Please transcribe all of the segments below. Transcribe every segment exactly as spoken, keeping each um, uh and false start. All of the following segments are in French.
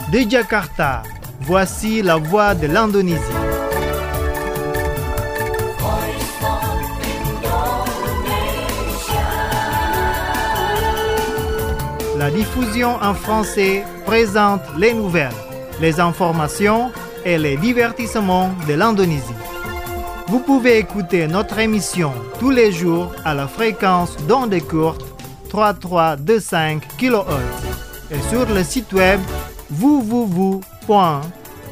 De Jakarta, voici la voix de l'Indonésie. La diffusion en français présente les nouvelles, les informations et les divertissements de l'Indonésie. Vous pouvez écouter notre émission tous les jours à la fréquence d'onde courte trois mille trois cent vingt-cinq kilohertz et sur le site web w w w point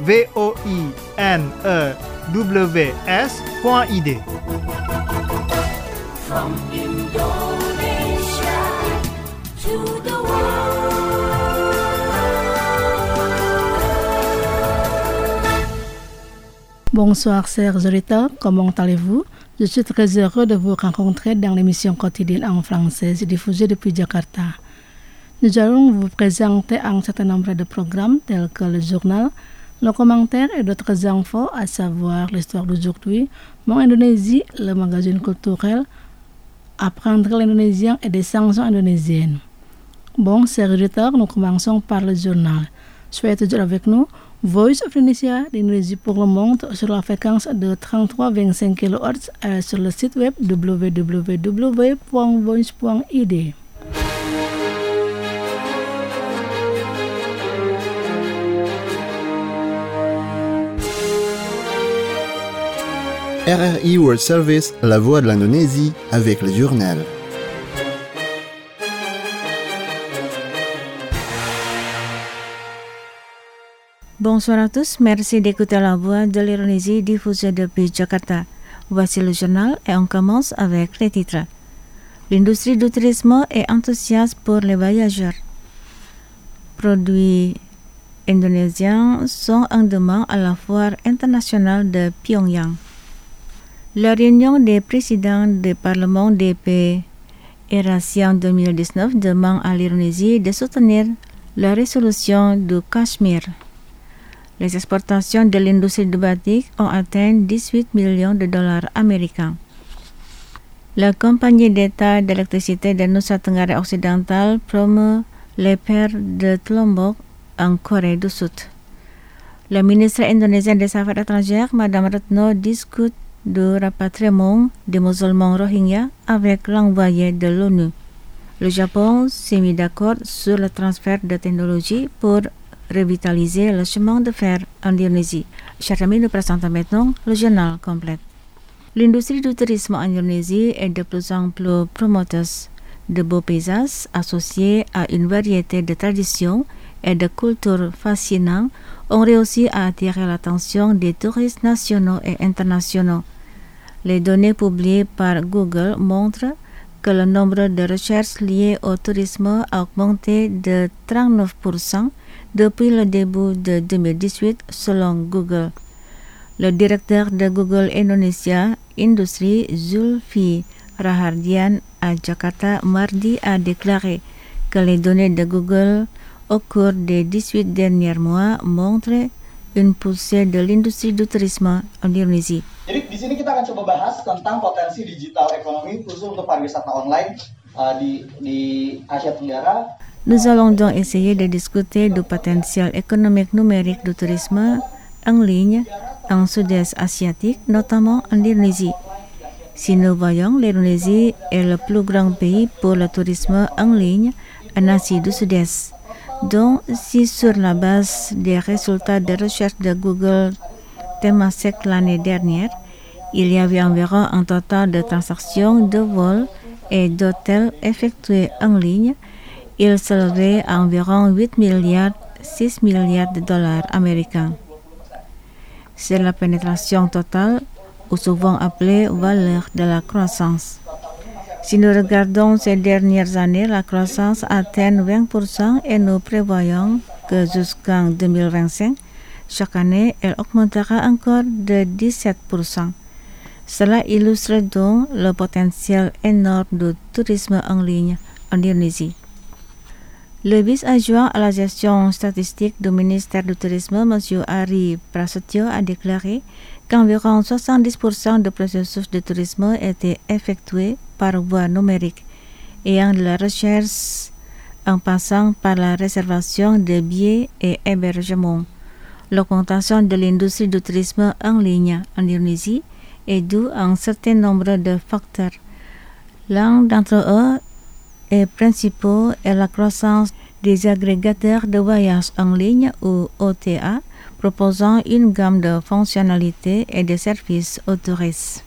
voinews point i d. From Indonesia to the world. Bonsoir chers auditeurs, comment allez-vous? Je suis très heureux de vous rencontrer dans l'émission quotidienne en français diffusée depuis Jakarta. Nous allons vous présenter un certain nombre de programmes tels que le journal, le commentaire et d'autres infos, à savoir l'histoire d'aujourd'hui, Mon Indonésie, le magazine culturel, apprendre l'indonésien et des chansons indonésiennes. Bon, chers auditeurs, nous commençons par le journal. Soyez toujours avec nous. Voice of Indonesia d'Indonésie pour le monde sur la fréquence de trente-trois virgule vingt-cinq kilohertz et sur le site web w w w point voice point i d. R R I World Service, la voix de l'Indonésie avec le journal. Bonsoir à tous, merci d'écouter la voix de l'Indonésie diffusée depuis Jakarta. Voici le journal et on commence avec les titres. L'industrie du tourisme est enthousiaste pour les voyageurs. Produits indonésiens sont en demande à la foire internationale de Pyongyang. La réunion des présidents des parlements des pays Eurasiens deux mille dix-neuf demande à l'Indonésie de soutenir la résolution du Cachemire. Les exportations de l'industrie du batik ont atteint dix-huit millions de dollars américains. La compagnie d'État d'électricité de Nusa Tenggara Occidental promeut les perles de Lombok en Corée du Sud. La ministre indonésienne des Affaires étrangères, Madame Retno, discute du rapatriement des musulmans Rohingya avec l'envoyé de l'ONU. Le Japon s'est mis d'accord sur le transfert de technologie pour revitaliser le chemin de fer en Indonésie. Chers amis, nous présentons maintenant le journal complet. L'industrie du tourisme en Indonésie est de plus en plus promoteuse. De beaux paysages associés à une variété de traditions et de cultures fascinantes ont réussi à attirer l'attention des touristes nationaux et internationaux. Les données publiées par Google montrent que le nombre de recherches liées au tourisme a augmenté de trente-neuf pour cent depuis le début de deux mille dix-huit selon Google. Le directeur de Google Indonesia Industrie, Zulfi Rahardian, à Jakarta mardi a déclaré que les données de Google au cours des dix-huit derniers mois montrent une poussée de l'industrie du tourisme en Indonésie. Jadi di sini kita akan coba bahas tentang potensi digital ekonomi khusus untuk pariwisata online uh, di di Asia Tenggara. Nous allons donc essayer de discuter du potentiel économique numérique du tourisme en ligne en Sud-Est asiatique, notamment en Indonésie. Si nous voyons, l'Indonésie est le plus grand pays pour le tourisme en ligne en Asie du Sud-Est. Donc, si sur la base des résultats de recherche de Google Temasek l'année dernière, il y avait environ un total de transactions de vols et d'hôtels effectués en ligne, il s'élevait à environ huit milliards six milliards de dollars américains. C'est la pénétration totale, ou souvent appelée valeur de la croissance. Si nous regardons ces dernières années, la croissance atteint vingt pour cent et nous prévoyons que jusqu'en deux mille vingt-cinq, chaque année, elle augmentera encore de dix-sept pour cent. Cela illustre donc le potentiel énorme du tourisme en ligne en Indonésie. Le vice-adjoint à la gestion statistique du ministère du Tourisme, M. Ari Prasetyo, a déclaré qu'environ soixante-dix pour cent des processus de tourisme étaient effectués par voie numérique, ayant de la recherche en passant par la réservation de billets et hébergements. L'augmentation de l'industrie du tourisme en ligne en Indonésie est due à un certain nombre de facteurs. L'un d'entre eux et principaux est la croissance des agrégateurs de voyage en ligne ou O T A, proposant une gamme de fonctionnalités et de services aux touristes.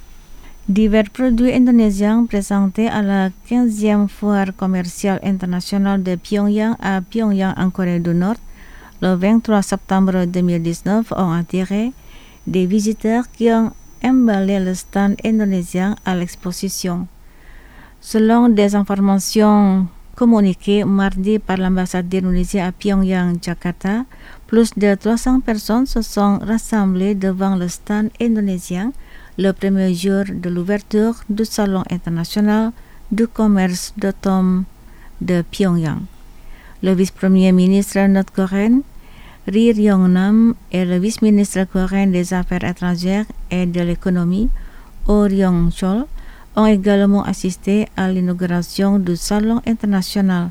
Divers produits indonésiens présentés à la quinzième foire commerciale internationale de Pyongyang à Pyongyang en Corée du Nord le vingt-trois septembre deux mille dix-neuf ont attiré des visiteurs qui ont emballé le stand indonésien à l'exposition. Selon des informations communiquées mardi par l'ambassade d'Indonésie à Pyongyang, Jakarta, plus de trois cents personnes se sont rassemblées devant le stand indonésien le premier jour de l'ouverture du Salon international du commerce d'automne de Pyongyang. Le vice-premier ministre nord-coréen Ri Ryong-nam et le vice-ministre coréen des Affaires étrangères et de l'économie Oh Ryong-chol ont également assisté à l'inauguration du Salon international.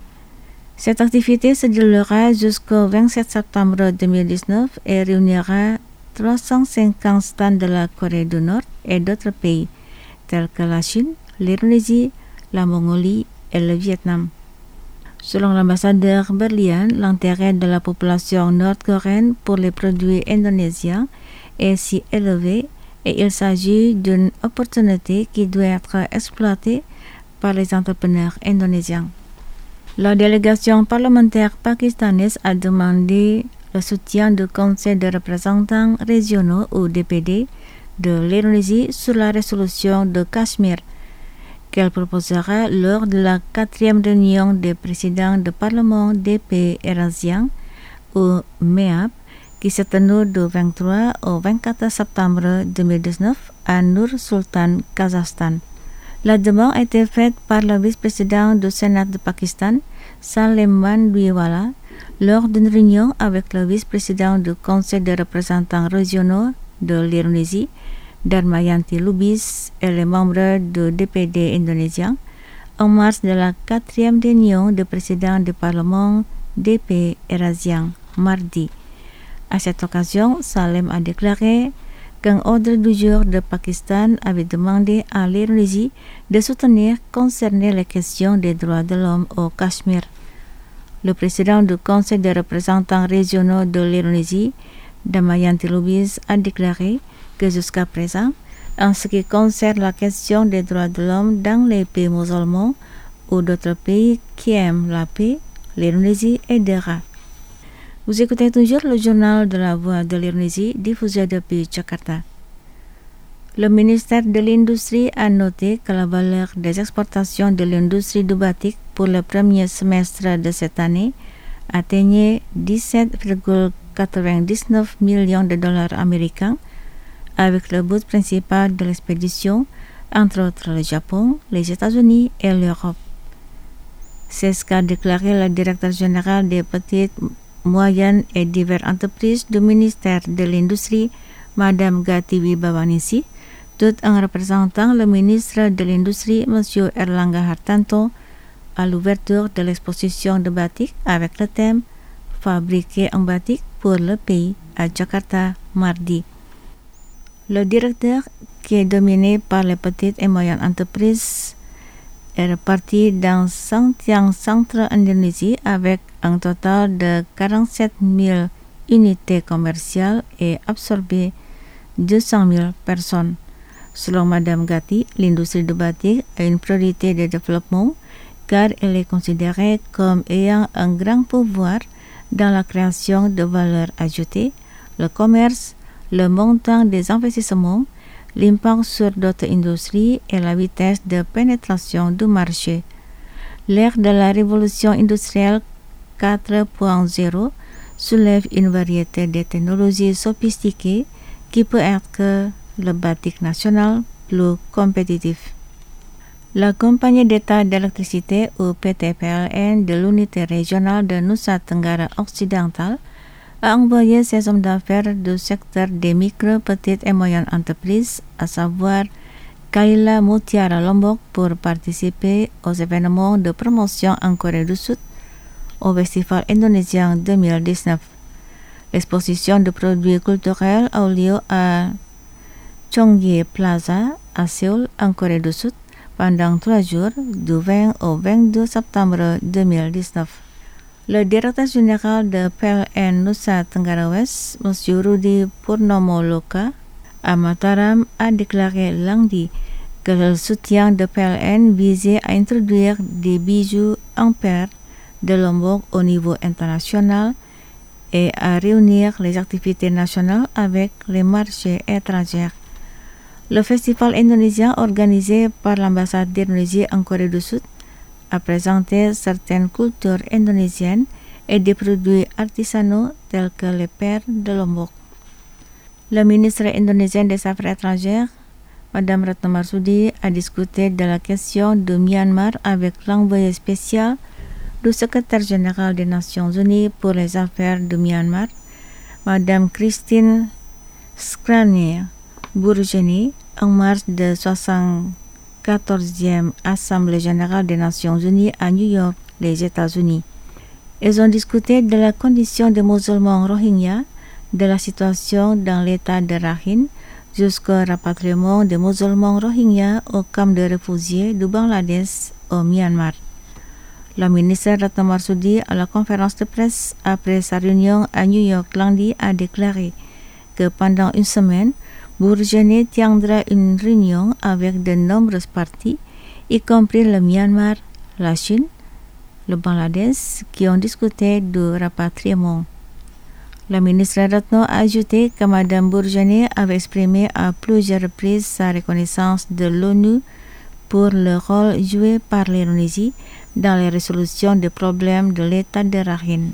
Cette activité se déroulera jusqu'au vingt-sept septembre deux mille dix-neuf et réunira trois cent cinquante stands de la Corée du Nord et d'autres pays, tels que la Chine, l'Indonésie, la Mongolie et le Vietnam. Selon l'ambassadeur Berlian, l'intérêt de la population nord-coréenne pour les produits indonésiens est si élevé et il s'agit d'une opportunité qui doit être exploitée par les entrepreneurs indonésiens. La délégation parlementaire pakistanaise a demandé le soutien du Conseil de représentants régionaux ou D P D de l'Indonésie sur la résolution de Cachemire qu'elle proposera lors de la quatrième réunion des présidents de Parlement des pays eurasiens ou M E A P qui s'est tenue du vingt-trois au vingt-quatre septembre deux mille dix-neuf à Nur-Sultan, Kazakhstan. La demande a été faite par le vice-président du Sénat de Pakistan, Salim Dwiwala, lors d'une réunion avec le vice-président du Conseil des représentants régionaux de l'Indonésie, Damayanti Lubis, et les membres du D P D indonésien, en mars de la quatrième réunion des présidents du Parlement des pays eurasiens, mardi. À cette occasion, Salem a déclaré qu'un ordre du jour de Pakistan avait demandé à l'Indonésie de soutenir concernant les questions des droits de l'homme au Cachemire. Le président du Conseil des représentants régionaux de l'Indonésie, Damayanti Lubis, a déclaré que jusqu'à présent, en ce qui concerne la question des droits de l'homme dans les pays musulmans ou d'autres pays qui aiment la paix, l'Indonésie aidera. Vous écoutez toujours le journal de la Voix de l'Indonésie diffusé depuis Jakarta. Le ministère de l'Industrie a noté que la valeur des exportations de l'industrie du batik pour le premier semestre de cette année atteignait dix-sept virgule quatre-vingt-dix-neuf millions de dollars américains, avec le but principal de l'expédition, entre autres le Japon, les États-Unis et l'Europe. C'est ce qu'a déclaré le directeur général des petites, moyennes et diverses entreprises du ministère de l'Industrie, Madame Gati Wibawanisi, tout en représentant le ministre de l'Industrie, M. Erlangga Hartanto, à l'ouverture de l'exposition de batik avec le thème « Fabriquer en batik pour le pays » à Jakarta, mardi. Le directeur, qui est dominé par les petites et moyennes entreprises, est reparti dans cinq centres en Indonésie avec un total de quarante-sept mille unités commerciales et absorbé deux cent mille personnes. Selon Madame Gati, l'industrie du batik a une priorité de développement car elle est considérée comme ayant un grand pouvoir dans la création de valeur ajoutée, le commerce, le montant des investissements, l'impact sur d'autres industries et la vitesse de pénétration du marché. L'ère de la révolution industrielle quatre point zéro soulève une variété de technologies sophistiquées qui peut être que le batik national plus compétitif. La compagnie d'État d'électricité ou P T P L N de l'unité régionale de Nusa Tenggara Occidental a envoyé ses hommes d'affaires du secteur des micro, petites et moyennes entreprises, à savoir Kayla Mutiara Lombok pour participer aux événements de promotion en Corée du Sud au Festival indonésien deux mille dix-neuf. L'exposition de produits culturels a eu lieu à Chongye Plaza à Séoul en Corée du Sud pendant trois jours du vingt au vingt-deux septembre deux mille dix-neuf. Le directeur général de P L N Nusa Tenggara West, M. Rudy Purnomo Loka, à Mataram, a déclaré lundi que le soutien de P L N visait à introduire des bijoux en perles de Lombok au niveau international et à réunir les activités nationales avec les marchés étrangers. Le festival indonésien organisé par l'ambassade d'Indonésie en Corée du Sud a présenté certaines cultures indonésiennes et des produits artisanaux tels que les perles de Lombok. Le ministre indonésien des Affaires étrangères, Madame Retno Marsudi, a discuté de la question de Myanmar avec l'envoyé spécial du secrétaire général des Nations Unies pour les affaires de Myanmar, Madame Christine Schraner Burgeni, en marge de soixante-quatorzième Assemblée générale des Nations Unies à New York, les États-Unis. Ils ont discuté de la condition des musulmans Rohingya, de la situation dans l'état de Rakhine, jusqu'au rapatriement des musulmans Rohingya au camp de réfugiés du Bangladesh au Myanmar. La ministre Retno Marsudi, à la conférence de presse après sa réunion à New York lundi, a déclaré que pendant une semaine, Burgeni tiendra une réunion avec de nombreuses parties, y compris le Myanmar, la Chine, le Bangladesh, qui ont discuté du rapatriement. La ministre Retno a ajouté que Madame Burgeni avait exprimé à plusieurs reprises sa reconnaissance de l'ONU pour le rôle joué par l'Indonésie dans la résolution des problèmes de l'état de Rakhine.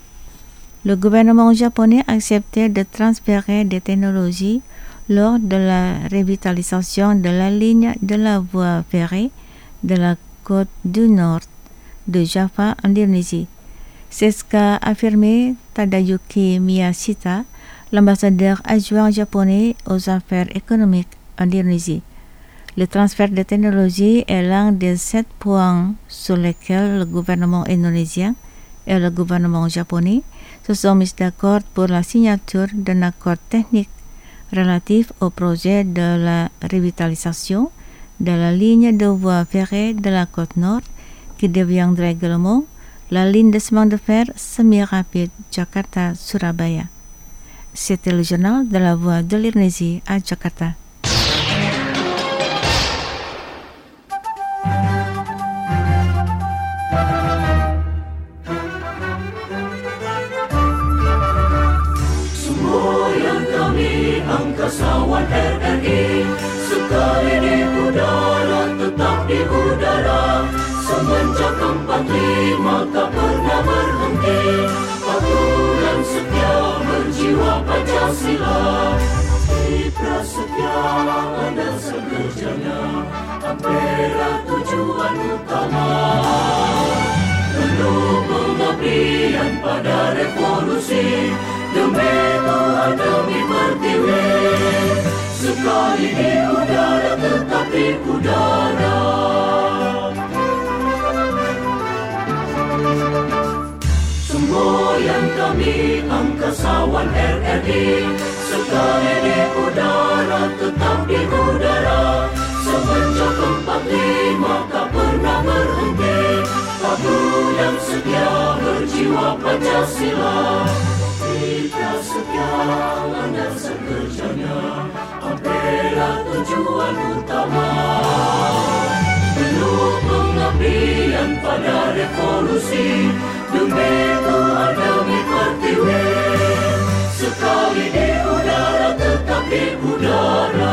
Le gouvernement japonais a accepté de transférer des technologies lors de la revitalisation de la ligne de la voie ferrée de la côte du nord de Java en Indonésie. C'est ce qu'a affirmé Tadayuki Miyashita, l'ambassadeur adjoint japonais aux affaires économiques en Indonésie. Le transfert de technologie est l'un des sept points sur lesquels le gouvernement indonésien et le gouvernement japonais se sont mis d'accord pour la signature d'un accord technique relatif au projet de la revitalisation de la ligne de voie ferrée de la côte nord qui deviendrait également la ligne de chemin de fer semi-rapide Jakarta-Surabaya. C'était le journal de la Voix de l'Indonésie à Jakarta. Angkasawan R R I sekali di udara, tetap di udara. Semenjak empat puluh lima tak pernah berhenti. Patuh dan setia berjiwa Pancasila. Di prasetya ada sekerjanya, Ampera tujuan utama. Penuh pengabdian pada revolusi, demi Tuhan demi pertiwi. Sekali di udara tetap di udara. Semboyan kami angkasawan R R I, sekali di udara tetap di udara. Semenjak empat puluh lima tak pernah berhenti. Patuh yang setia berjiwa Pancasila. Kita setia landasan kerjanya, Ampera tujuan utama. Penuh pengabdian pada revolusi, demi Tuhan demi pertiwi. Sekali di udara tetap di udara.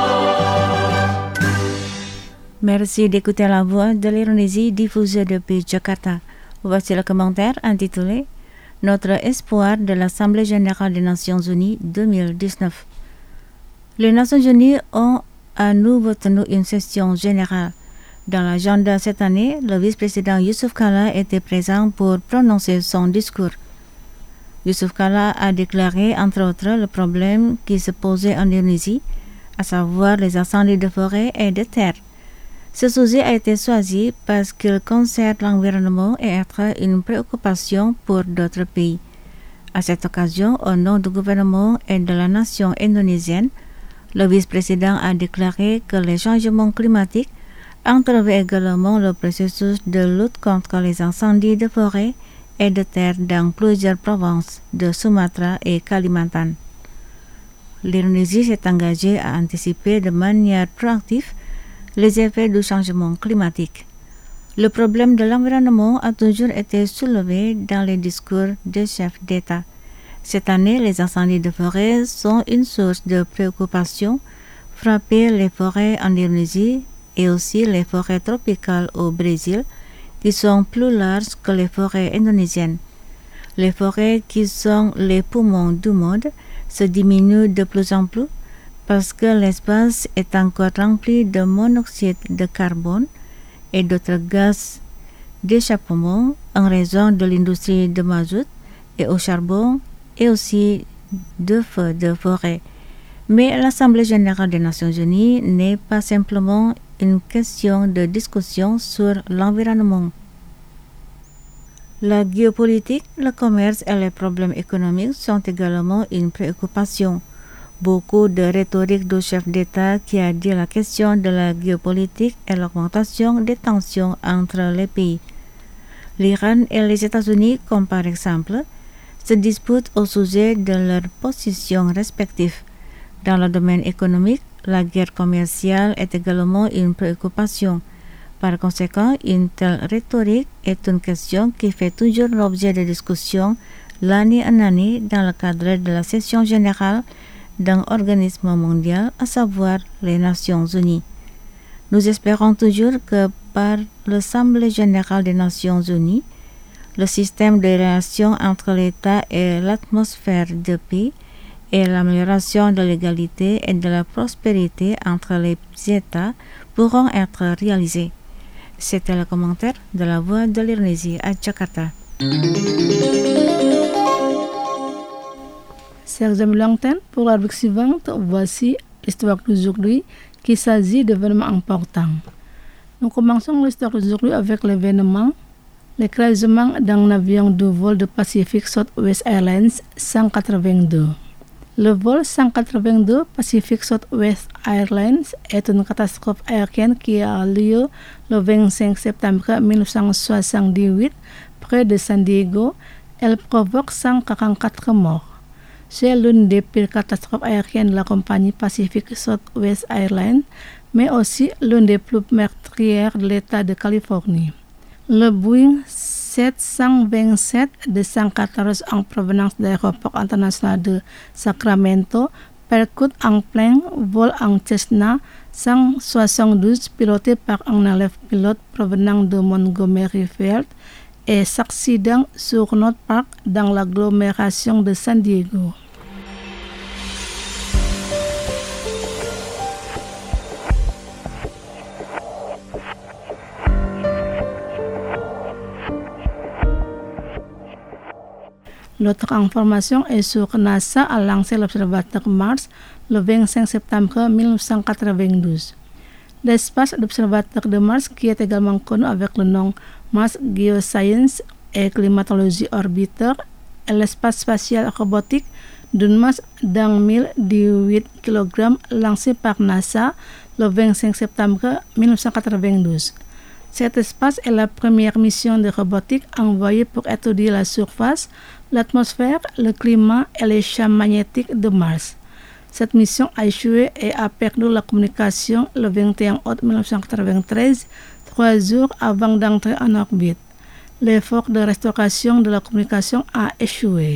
Merci d'écouter la voix de l'Indonésie diffusée depuis Jakarta. Voici le commentaire intitulé Notre espoir de l'Assemblée générale des Nations unies deux mille dix-neuf. Les Nations unies ont à nouveau tenu une session générale. Dans l'agenda cette année, le vice-président Yusuf Kala était présent pour prononcer son discours. Yusuf Kala a déclaré entre autres le problème qui se posait en Indonésie à savoir les incendies de forêt et de terre. Ce sujet a été choisi parce qu'il concerne l'environnement et être une préoccupation pour d'autres pays. À cette occasion, au nom du gouvernement et de la nation indonésienne, le vice-président a déclaré que les changements climatiques entravent également le processus de lutte contre les incendies de forêt et de terre dans plusieurs provinces de Sumatra et Kalimantan. L'Indonésie s'est engagée à anticiper de manière proactive les effets du changement climatique. Le problème de l'environnement a toujours été soulevé dans les discours des chefs d'État. Cette année, les incendies de forêt sont une source de préoccupation, frapper les forêts en Indonésie et aussi les forêts tropicales au Brésil, qui sont plus larges que les forêts indonésiennes. Les forêts qui sont les poumons du monde se diminuent de plus en plus parce que l'espace est encore rempli de monoxyde de carbone et d'autres gaz d'échappement en raison de l'industrie de mazout et au charbon et aussi de feux de forêt. Mais l'Assemblée générale des Nations unies n'est pas simplement une question de discussion sur l'environnement. La géopolitique, le commerce et les problèmes économiques sont également une préoccupation. Beaucoup de rhétorique du chef d'État qui a dit la question de la géopolitique et l'augmentation des tensions entre les pays. L'Iran et les États-Unis, comme par exemple, se disputent au sujet de leurs positions respectives. Dans le domaine économique, la guerre commerciale est également une préoccupation. Par conséquent, une telle rhétorique est une question qui fait toujours l'objet de discussions l'année en année dans le cadre de la session générale d'un organisme mondial, à savoir les Nations Unies. Nous espérons toujours que par l'Assemblée générale des Nations Unies, le système de relations entre l'État et l'atmosphère de paix et l'amélioration de l'égalité et de la prospérité entre les États pourront être réalisés. C'était le commentaire de la Voix de l'Indonésie à Jakarta. Chers amis lointains, pour la rubrique suivante, voici l'histoire d'aujourd'hui qui s'agit d'événements importants. Nous commençons l'histoire d'aujourd'hui avec l'événement l'écrasement d'un avion de vol de Pacific Southwest Airlines cent quatre-vingt-deux. Le vol cent quatre-vingt-deux Pacific Southwest Airlines est une catastrophe aérienne qui a lieu le vingt-cinq septembre mille neuf cent soixante-dix-huit près de San Diego. Elle provoque cent quarante-quatre morts. C'est l'une des pires catastrophes aériennes de la compagnie Pacific Southwest Airlines, mais aussi l'une des plus meurtrières de l'État de Californie. Le Boeing sept cent vingt-sept deux cent quatorze en provenance de l'aéroport international de Sacramento percute en plein vol un Cessna cent soixante-douze piloté par un élève pilote provenant de Montgomery Field et s'accidente sur North Park dans l'agglomération de San Diego. L'autre information est sur NASA a lancé l'observateur Mars le vingt-cinq septembre mille neuf cent quatre-vingt-douze. L'espace d'observateur de Mars, qui est également connu avec le nom Mars Geoscience et Climatology Orbiter, est l'espace spatial robotique d'une masse d'un mille dix-huit kilogrammes lancé par NASA le vingt-cinq septembre mille neuf cent quatre-vingt-douze. Cet espace est la première mission de robotique envoyée pour étudier la surface, l'atmosphère, le climat et les champs magnétiques de Mars. Cette mission a échoué et a perdu la communication le vingt et un août mille neuf cent quatre-vingt-treize, trois jours avant d'entrer en orbite. L'effort de restauration de la communication a échoué.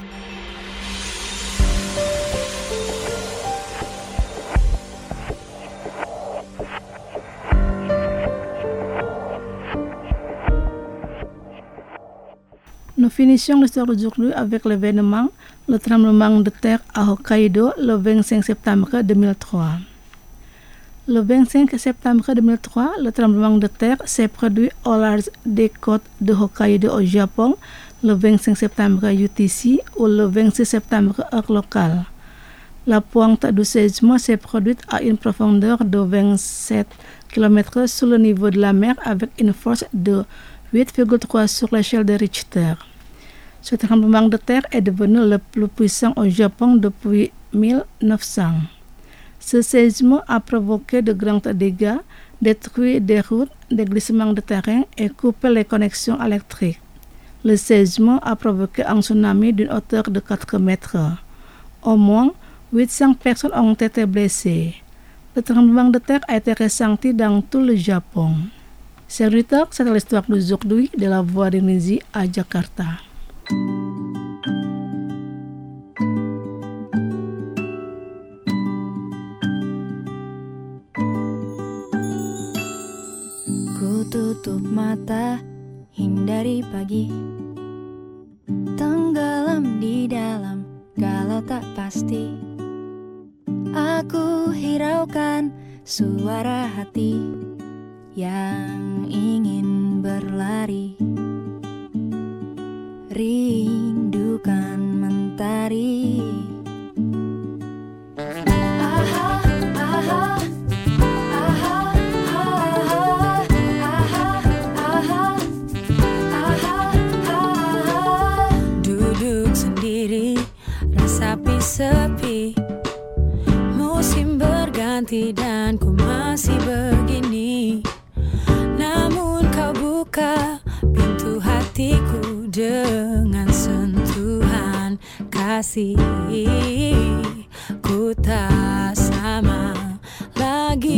Nous finissons l'histoire d'aujourd'hui avec l'événement le tremblement de terre à Hokkaido le vingt-cinq septembre deux mille trois. Le vingt-cinq septembre deux mille trois, le tremblement de terre s'est produit au large des côtes de Hokkaido au Japon le vingt-cinq septembre U T C ou le vingt-six septembre heure locale. La pointe du séisme s'est produite à une profondeur de vingt-sept kilomètres sous le niveau de la mer avec une force de huit virgule trois sur l'échelle de Richter. Ce tremblement de terre est devenu le plus puissant au Japon depuis mille neuf cents. Ce séisme a provoqué de grands dégâts, détruit des routes, des glissements de terrain et coupé les connexions électriques. Le séisme a provoqué un tsunami d'une hauteur de quatre mètres. Au moins huit cents personnes ont été blessées. Le tremblement de terre a été ressenti dans tout le Japon. C'est Rita, c'est l'histoire d'aujourd'hui de la Voix d'Indonésie à Jakarta. Ku tutup mata, hindari pagi, tenggelam di dalam galau tak pasti. Aku hiraukan suara hati yang ingin berlari, rindukan mentari. Aha, aha, aha, aha, aha, aha, aha, aha. Duduk sendiri, resapi sepi, musim berganti dan ku masih begini. Namun kau buka pintu hatiku dengan sentuhan kasih. Ku tak sama lagi.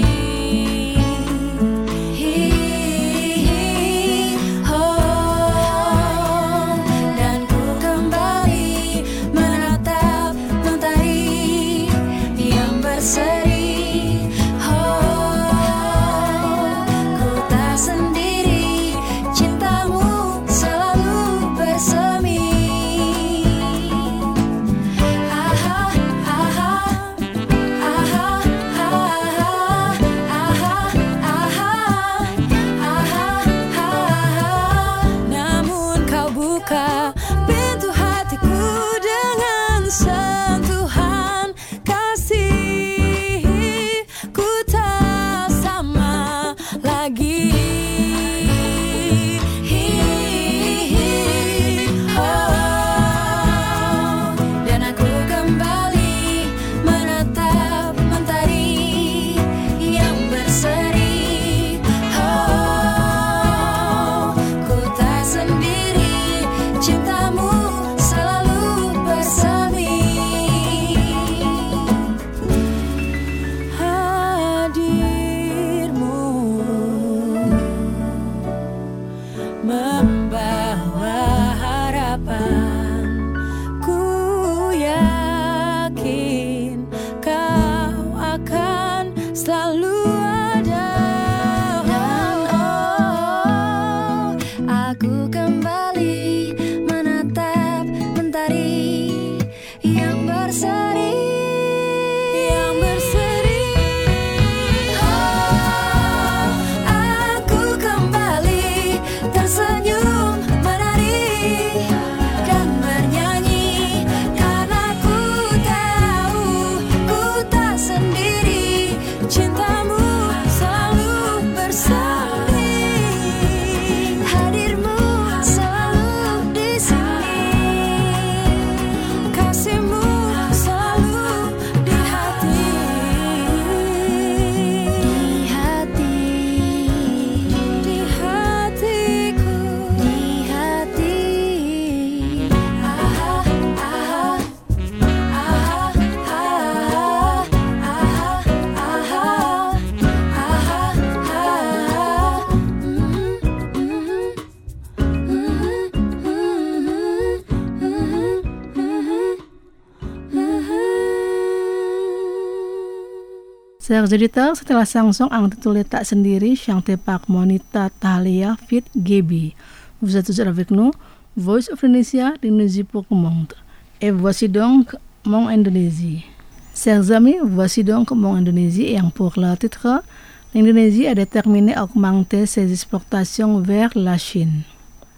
Chers auditeurs, c'était la chanson intitulée Tak Sendiri chantée par Monita Thalia Fit Gaby. Vous êtes toujours avec nous, Voice of Indonesia d'Indonésie pour le monde. Et voici donc Mon Indonésie. Chers amis, voici donc Mon Indonésie et pour le titre, l'Indonésie a déterminé à augmenter ses exportations vers la Chine.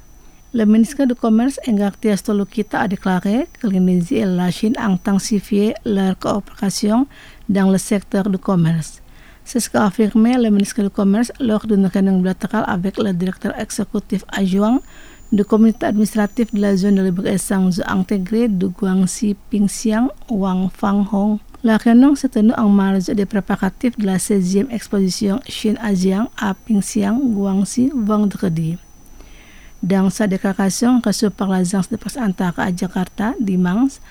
Le ministre du Commerce Engartia Stolokita a déclaré que l'Indonésie et la Chine ont intensifié leur coopération dans le secteur du commerce. C'est ce qu'a affirmé le ministre du Commerce lors d'une réunion bilatérale avec le directeur exécutif adjoint du comité administratif de la zone de libre-échange intégrée de Guangxi Pingxiang, Wang Fanghong. La réunion s'est tenue en marge des préparatifs de la seizième exposition Chine-ASEAN à Pingxiang, Guangxi, vendredi. Dans sa déclaration reçue par l'agence de presse Antara à Jakarta dimanche,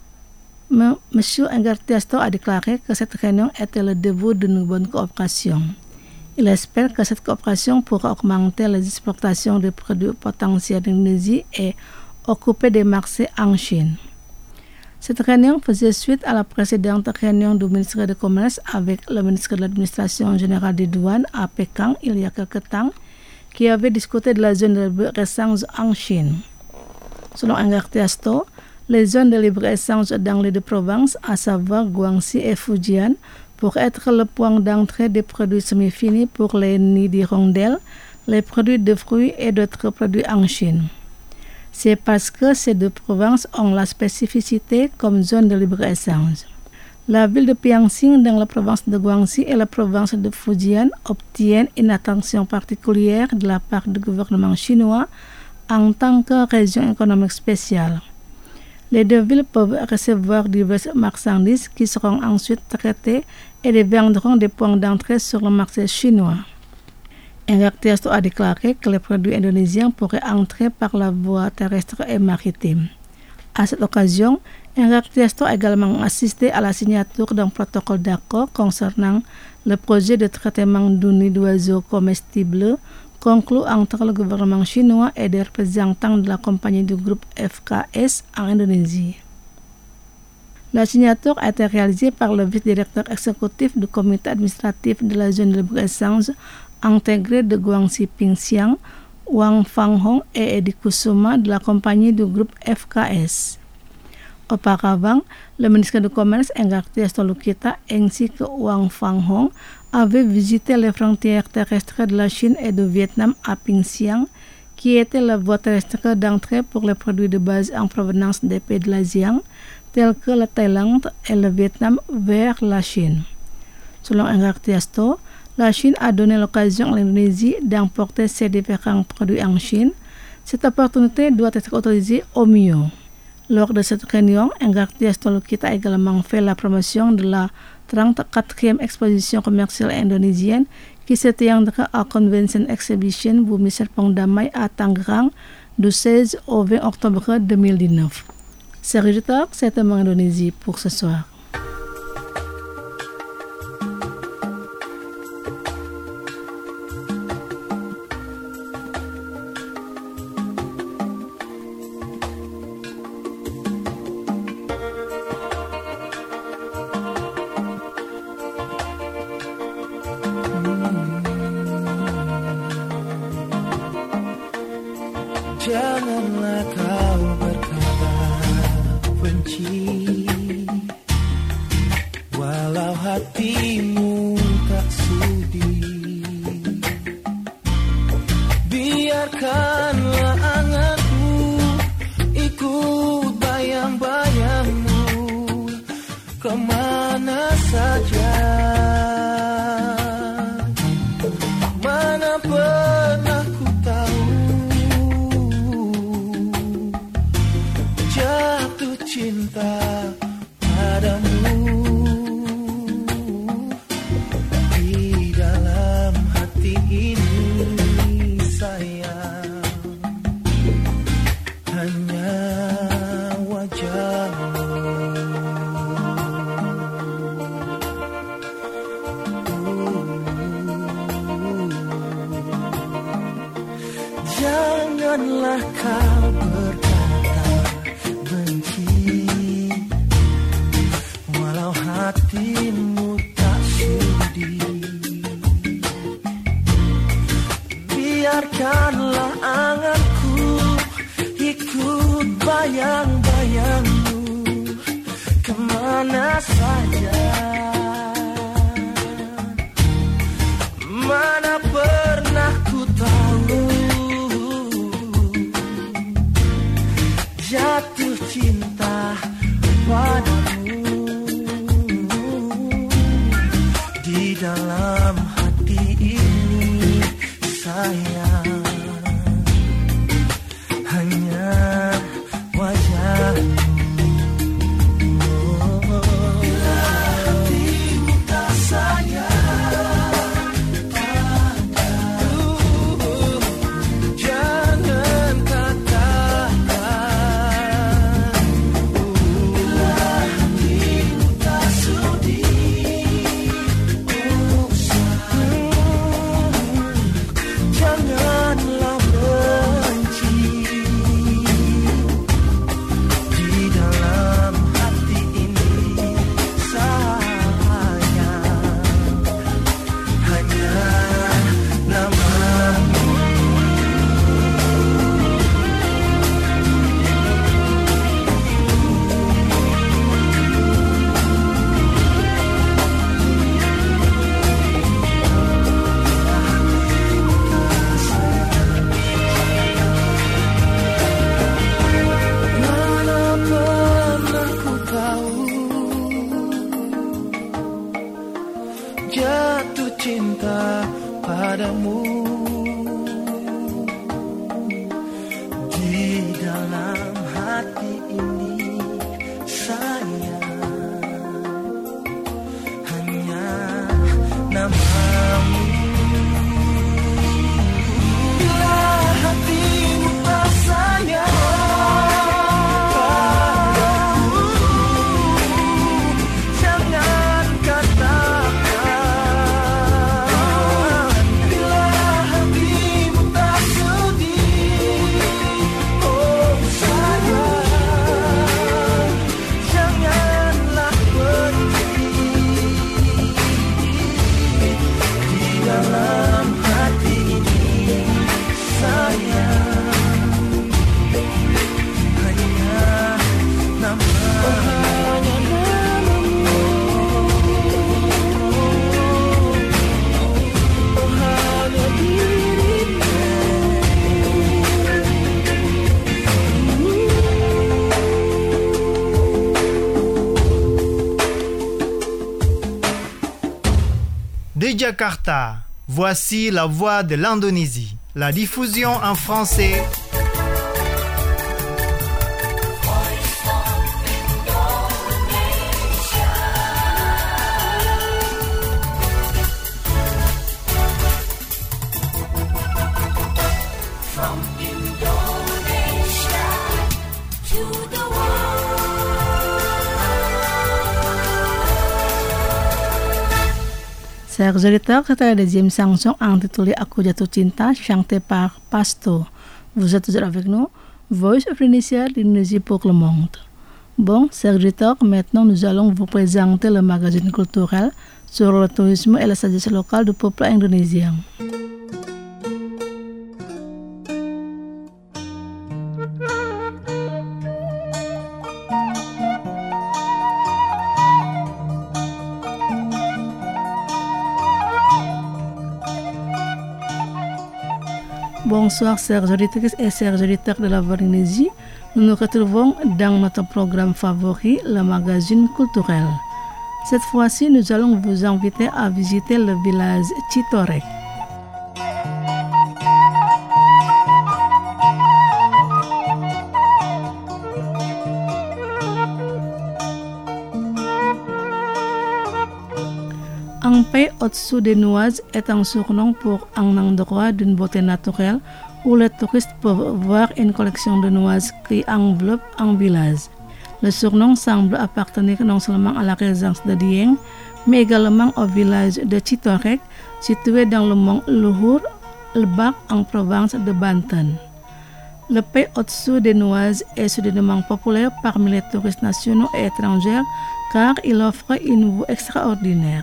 M. Engartia Sto a déclaré que cette réunion était le début d'une bonne coopération. Il espère que cette coopération pourra augmenter les exportations de produits potentiels d'Indonésie et occuper des marchés en Chine. Cette réunion faisait suite à la précédente réunion du ministère du Commerce avec le ministre de l'Administration générale des douanes à Pékin il y a quelque temps, qui avait discuté de la zone de libre-échange en Chine. Selon Engartia Sto, les zones de libre-échange dans les deux provinces, à savoir Guangxi et Fujian, pourraient être le point d'entrée des produits semi-finis pour les nids d'hirondelles, les produits de fruits et d'autres produits en Chine. C'est parce que ces deux provinces ont la spécificité comme zone de libre-échange. La ville de Piangxing dans la province de Guangxi et la province de Fujian obtiennent une attention particulière de la part du gouvernement chinois en tant que région économique spéciale. Les deux villes peuvent recevoir diverses marchandises qui seront ensuite traitées et deviendront des points d'entrée sur le marché chinois. Engartia Sto a déclaré que les produits indonésiens pourraient entrer par la voie terrestre et maritime. À cette occasion, Engartia Sto a également assisté à la signature d'un protocole d'accord concernant le projet de traitement du nid d'oiseaux comestibles conclu entre le gouvernement chinois et des représentants de la compagnie du groupe F K S en Indonésie. La signature a été réalisée par le vice-directeur exécutif du comité administratif de la zone de libre-échange intégrée de Guangxi Pingxiang, Wang Fanghong et Edi Kusuma de la compagnie du groupe F K S. Auparavant, le ministre du Commerce Engartia Stolokita ainsi que Wang Fanghong avaient visité les frontières terrestres de la Chine et du Vietnam à Pingxiang, qui était la voie terrestre d'entrée pour les produits de base en provenance des pays de l'ASEAN, tels que la Thaïlande et le Vietnam, vers la Chine. Selon Engartia Sto, la Chine a donné l'occasion à l'Indonésie d'importer ses différents produits en Chine. Cette opportunité doit être autorisée au mieux. Lors de cette réunion, Engartia Stolokita a également fait la promotion de la trente-quatrième exposition commerciale indonésienne qui se tiendra à Convention Exhibition Bumi Serpong Damai à Tangerang du seize au vingt octobre deux mille dix-neuf. C'est Rita, c'est en Indonésie pour ce soir. Janganlah kau berkata benci, walau hatimu tak sudi. Biarkanlah anganku ikut bayang-bayangmu kemana saja. Mana pernah ku tahu jatuh cinta padamu. Di dalam hati ini sayang hanya wajahmu. Janganlah kau berkata benci, walau hatimu tak sudi. Biarkanlah anganku ikut bayang-bayangmu kemana saja. Mana pernah ku tahu di dalam hati ini sayang, hanya wajahmu. Bila hatimu tak sayang padaku, jangan katakan. Bila hatimu tak sudi janganlah benci, di dalam hati ini sayang, hanya namamu. Mana pernah ku tahu jatuh cinta padamu, di dalam hati ini sayang, hanya namamu. Bila hatimu tak sayang padaku, jangan katakan. Bila hatimu tak sudi, oh sayang, janganlah benci, di dalam hati ini sayang, hanya namamu. Oh, hanya dirimu. De Jakarta, voici la voix de l'Indonésie. La diffusion en français. Chers auditeurs, c'était la deuxième chanson intitulée Aku Jatuh Cinta, chantée par Pasto. Vous êtes toujours avec nous, Voice of Indonesia d'Indonésie pour le monde. Bon, chers auditeurs, maintenant nous allons vous présenter le magazine culturel sur le tourisme et la sagesse locale du peuple indonésien. Bonsoir chers auditrices et chers auditeurs de la Indonésie. Nous nous retrouvons dans notre programme favori, le magazine culturel. Cette fois-ci, nous allons vous inviter à visiter le village Citorek. Angpei Otsu Denoise est un surnom pour un endroit d'une beauté naturelle où les touristes peuvent voir une collection de noises qui enveloppe un village. Le surnom semble appartenir non seulement à la résidence de Dieng, mais également au village de Citorek, situé dans le mont Luhur, Lebak, en province de Banten. Le Pays Otsu Denoise est soudainement populaire parmi les touristes nationaux et étrangers car il offre une vue extraordinaire.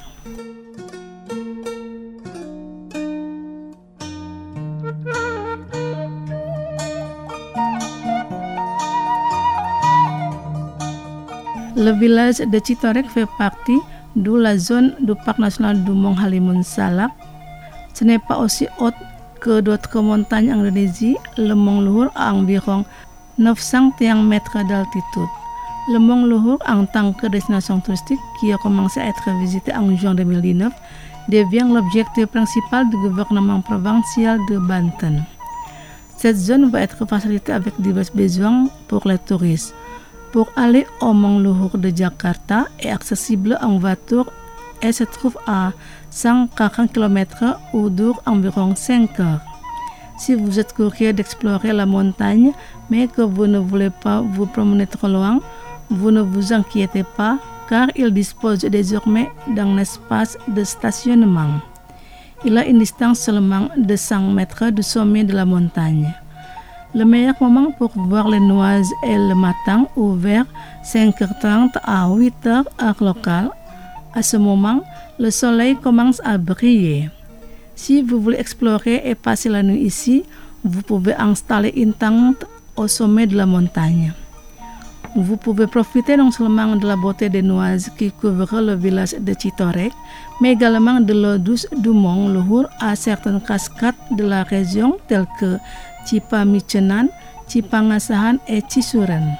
Le village de Citorek fait partie de la zone du parc national du Mont Halimun Salak. Ce n'est pas aussi haut que d'autres montagnes en Indonésie. Le mont Luhur a environ neuf cents mètres d'altitude. Le Mont Luhur, en tant que destination touristique qui a commencé à être visitée en juin deux mille dix-neuf, devient l'objectif principal du gouvernement provincial de Banten. Cette zone va être facilitée avec divers besoins pour les touristes. Pour aller au Mont Luhur de Jakarta est accessible en voiture et se trouve à cent quarante kilomètres ou dure environ cinq heures. Si vous êtes curieux d'explorer la montagne mais que vous ne voulez pas vous promener trop loin, vous ne vous inquiétez pas car il dispose désormais d'un espace de stationnement. Il a une distance seulement de cent mètres du sommet de la montagne. Le meilleur moment pour voir les nuages est le matin ou vers cinq heures trente à huit heures heure locale. À ce moment, le soleil commence à briller. Si vous voulez explorer et passer la nuit ici, vous pouvez installer une tente au sommet de la montagne. Vous pouvez profiter non seulement de la beauté des nuages qui couvrent le village de Citorek, mais également de l'eau douce du Mont Luhur à certaines cascades de la région telles que Cipamicenan, Cipangasahan et Cisuren.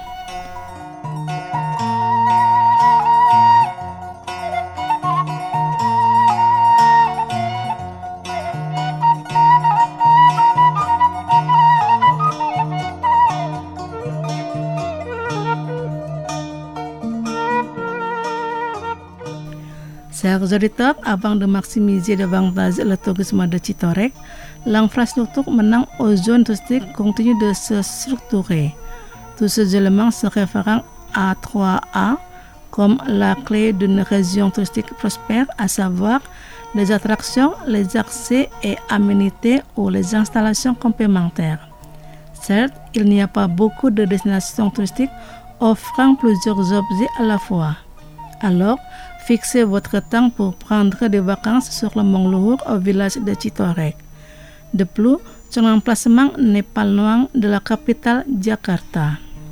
Chers auditeurs, avant de maximiser davantage le tourisme de Citorek, l'infrastructure menant aux zones touristiques continue de se structurer. Tous ces éléments se réfèrent à trois A comme la clé d'une région touristique prospère, à savoir les attractions, les accès et aménités ou les installations complémentaires. Certes, il n'y a pas beaucoup de destinations touristiques offrant plusieurs objets à la fois. Alors, fixez votre temps pour prendre des vacances sur le Mont Luhur au village de Citorek. De plus, son emplacement n'est pas loin de la capitale Jakarta.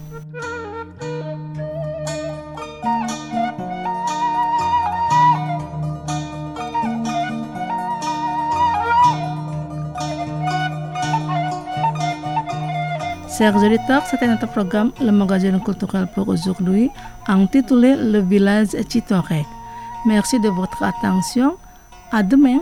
Chers auditeurs, c'était notre programme Le Magazine culturel pour aujourd'hui, intitulé Le village Citorek. Merci de votre attention. À demain.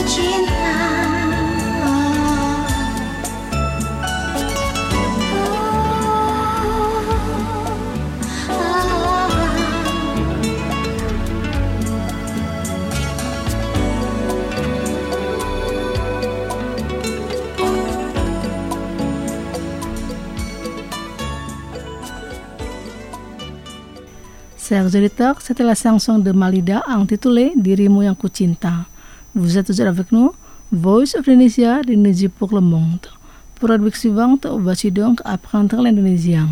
cinta. Chers auditeurs, c'était la chanson de Malida intitulée Dirimu yang ku cinta. Vous êtes toujours avec nous, Voice of Indonesia d'Indonésie pour le monde. Pour la rubrique suivante, voici donc apprendre l'indonésien.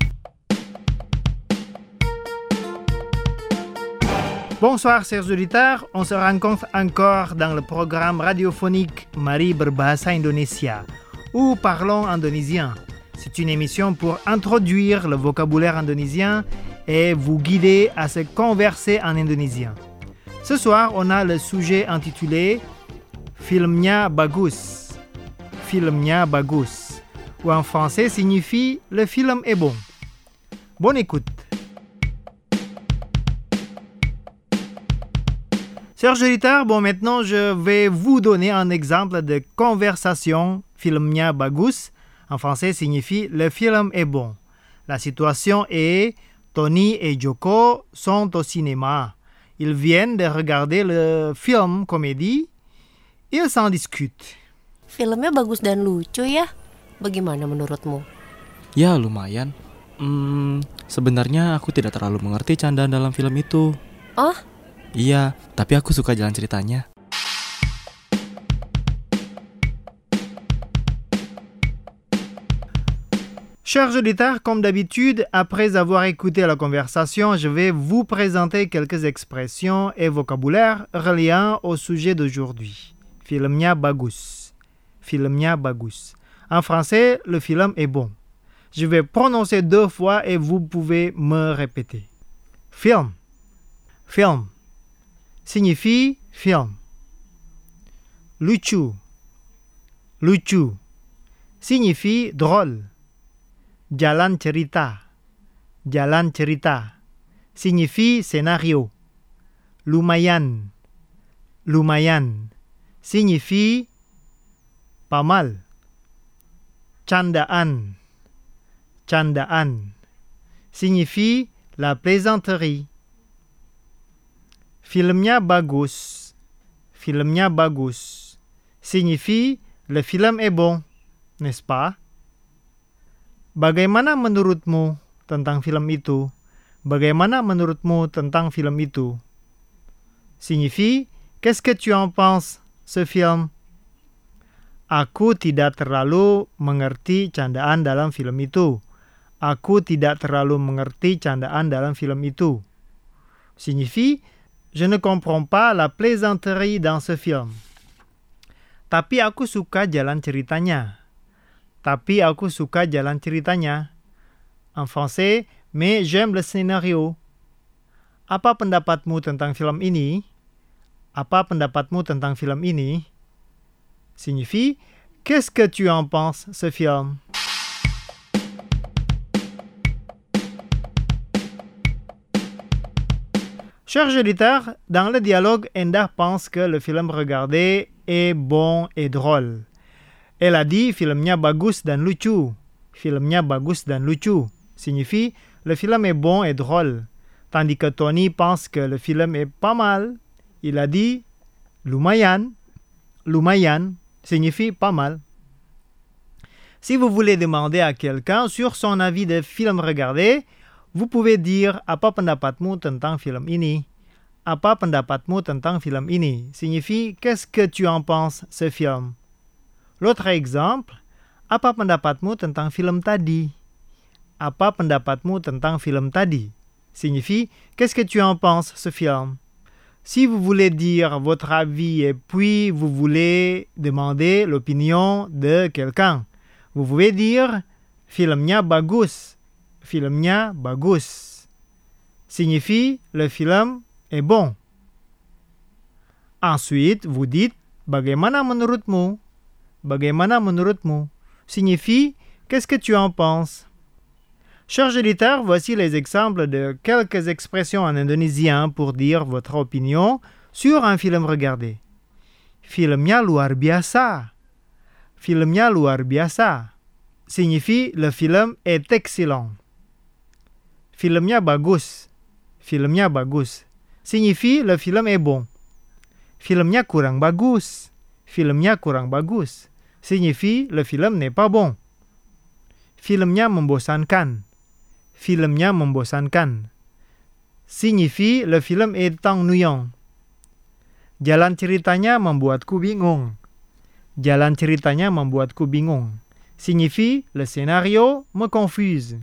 Bonsoir chers auditeurs, on se rencontre encore dans le programme radiophonique Mari Berbahasa Indonesia, où parlons indonésien. C'est une émission pour introduire le vocabulaire indonésien et vous guider à se converser en indonésien. Ce soir, on a le sujet intitulé Filmnya bagus. Filmnya bagus, ou en français signifie le film est bon. Bonne écoute. Chers auditeurs, bon maintenant je vais vous donner un exemple de conversation. Filmnya bagus, en français signifie le film est bon. La situation est Tony et Joko sont au cinéma. Ils viennent de regarder le film comédie. Ils s'en discutent. Filmnya bagus dan lucu ya. Bagaimana menurutmu? Ya lumayan. Hmm, sebenarnya aku tidak terlalu mengerti candaan dalam film itu. Oh? Iya, tapi aku suka jalan ceritanya. Chers auditeurs, comme d'habitude, après avoir écouté la conversation, je vais vous présenter quelques expressions et vocabulaire reliant au sujet d'aujourd'hui. Filmnya bagus. Filmnya bagus. En français, le film est bon. Je vais prononcer deux fois et vous pouvez me répéter. Film. Film signifie film. Lucu. Lucu signifie drôle. Jalan cerita. Jalan cerita signifie scénario. Lumayan. Lumayan signifie pas mal. Candaan. Candaan signifie la plaisanterie. Filmnya bagus. Filmnya bagus signifie le film est bon, n'est-ce pas? Bagaimana menurutmu tentang film itu? Bagaimana menurutmu tentang film itu? Signifie, qu'est-ce que tu en penses, ce film? Aku tidak terlalu mengerti candaan dalam film itu. Aku tidak terlalu mengerti candaan dalam film itu. Signifie, je ne comprends pas la plaisanterie dans ce film. Tapi aku suka jalan ceritanya. Tapi aku suka jalan ceritanya. En français, mais j'aime le scénario. Apa pendapatmu tentang film ini? Apa pendapatmu tentang film ini? Signifie, qu'est-ce que tu en penses, ce film? Chers auditeurs, dans le dialogue, Endah pense que le film regardé est bon et drôle. Elle a dit filmnya bagus dan lucu. Filmnya bagus dan lucu signifie le film est bon et drôle. Tandis que Tony pense que le film est pas mal. Il a dit lumayan. Lumayan signifie pas mal. Si vous voulez demander à quelqu'un sur son avis de film regardé, vous pouvez dire apa pendapatmu tentang film ini. Apa pendapatmu tentang film ini signifie qu'est-ce que tu en penses ce film. L'autre exemple, apa pendapatmu tentang film tadi? Apa pendapatmu tentang film tadi? Signifie, qu'est-ce que tu en penses, ce film? Si vous voulez dire votre avis et puis vous voulez demander l'opinion de quelqu'un, vous pouvez dire, filmnya bagus. Filmnya bagus. Signifie, le film est bon. Ensuite, vous dites, bagaimana menurutmu? Bagaimana menurutmu signifie qu'est-ce que tu en penses? Chers auditeurs, voici les exemples de quelques expressions en indonésien pour dire votre opinion sur un film regardé. Filmnya luar biasa. Filmnya luar biasa signifie le film est excellent. Filmnya bagus. Filmnya bagus signifie le film est bon. Filmnya kurang bagus. Filmnya kurang bagus signifie le film n'est pas bon. Filmnya membosankan. Filmnya membosankan signifie le film est ennuyant. Jalan ceritanya membuatku bingung. Jalan ceritanya membuatku bingung signifie le scénario me confuse.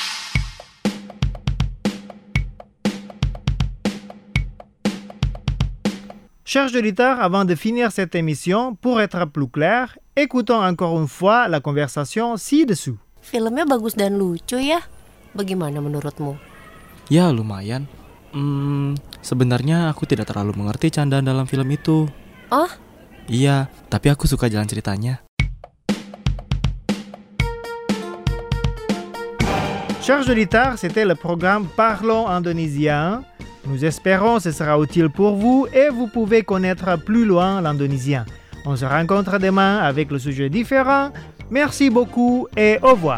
Chers auditeurs, avant de finir cette émission, pour être plus clair, écoutons encore une fois la conversation ci-dessous. Filmnya bagus dan lucu ya. Bagaimana menurutmu? Ya lumayan. Hmm, sebenarnya aku tidak terlalu mengerti candaan dalam film itu. Oh? Iya, tapi aku suka jalan ceritanya. Chers auditeurs, c'était le programme Parlons indonésien. Nous espérons que ce sera utile pour vous et vous pouvez connaître plus loin l'indonésien. On se rencontre demain avec le sujet différent. Merci beaucoup et au revoir.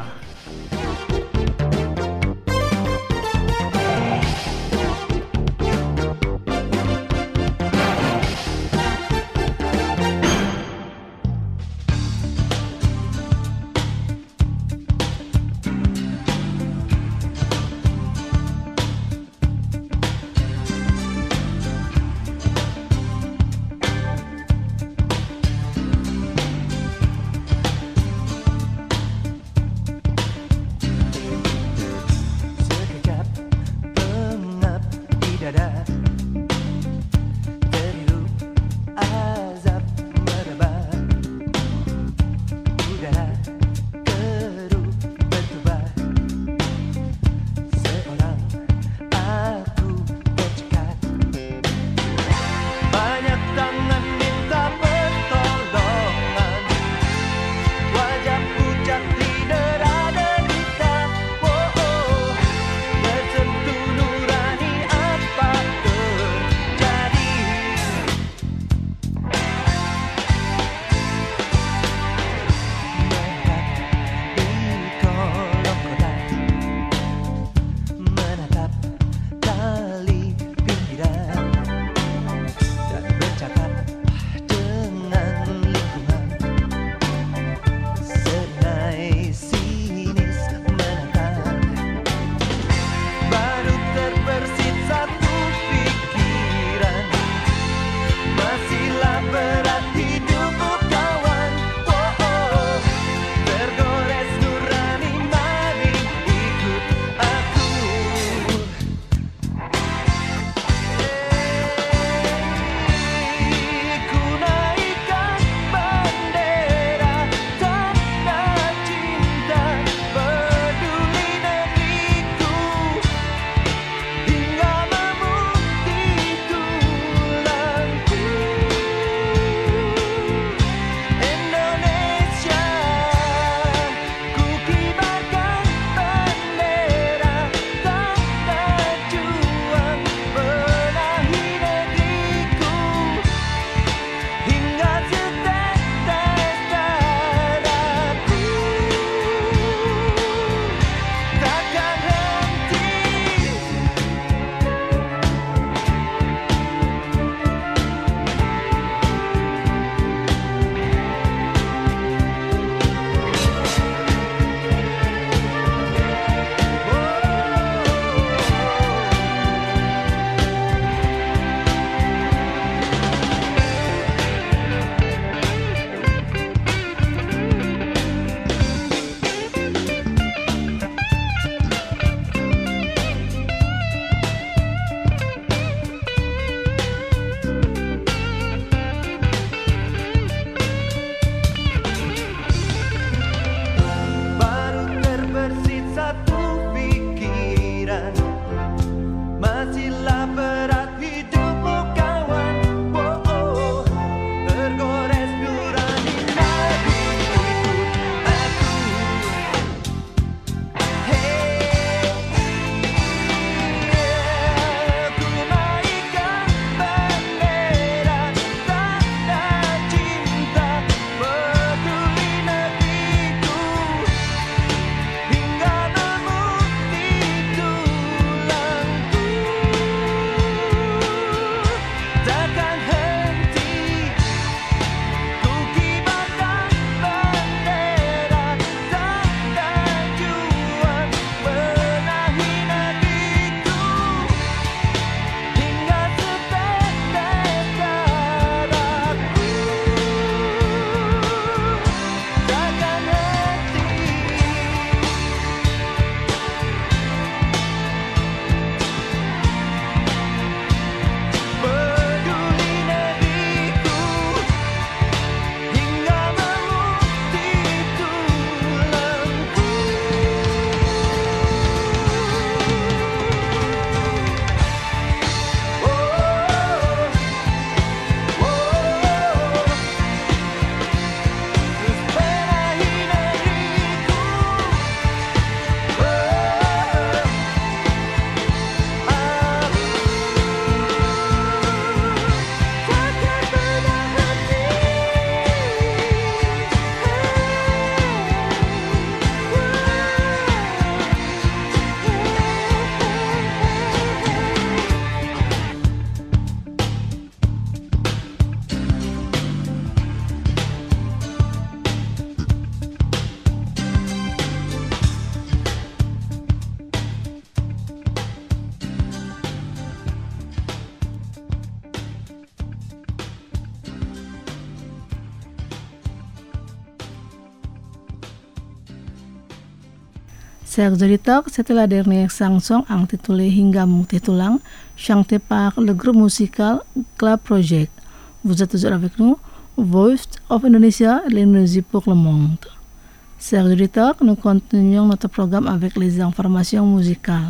Chers auditeurs, c'était la dernière chanson intitulée Hingga Mukti Tulang, chantée par le groupe musical Club Project. Vous êtes toujours avec nous, Voice of Indonesia, l'énergie pour le monde. Chers auditeurs, nous continuons notre programme avec les informations musicales.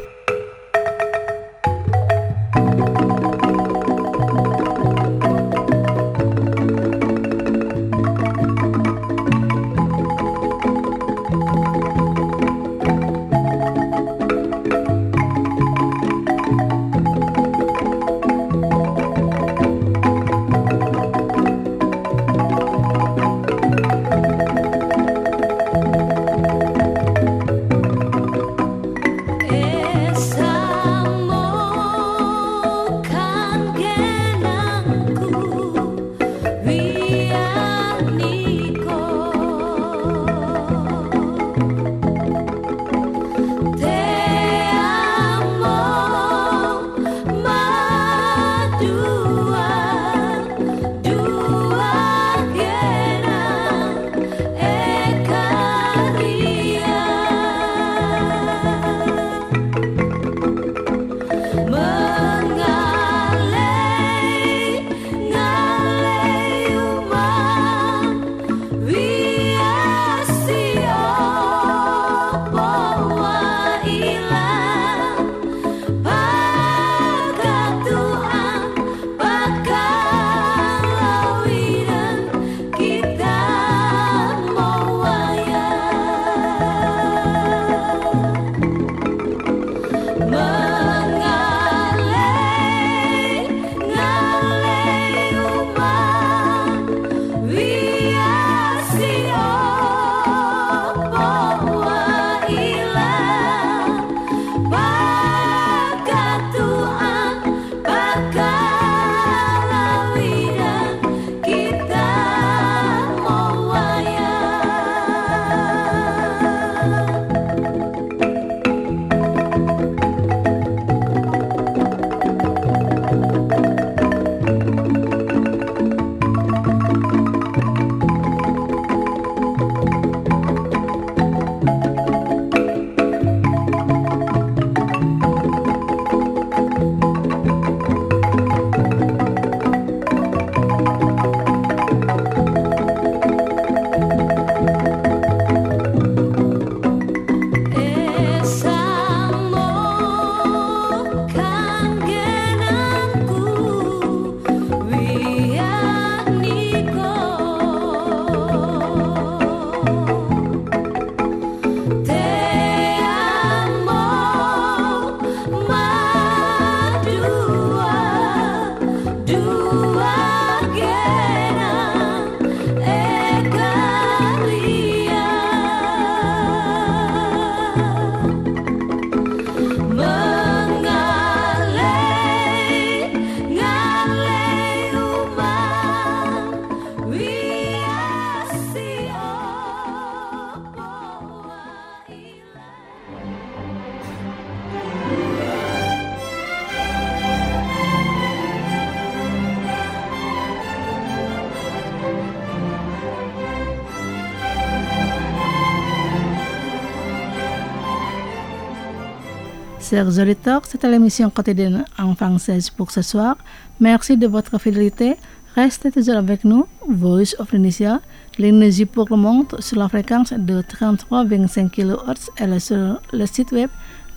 Chers auditeurs, c'était l'émission quotidienne en française pour ce soir. Merci de votre fidélité. Restez toujours avec nous, Voice of Indonesia, l'énergie pour le monde sur la fréquence de trente-trois virgule vingt-cinq kilohertz et sur le site web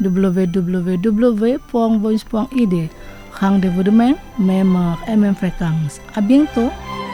w w w point voice point i d. Rendez-vous demain, même heure et même fréquence. À bientôt.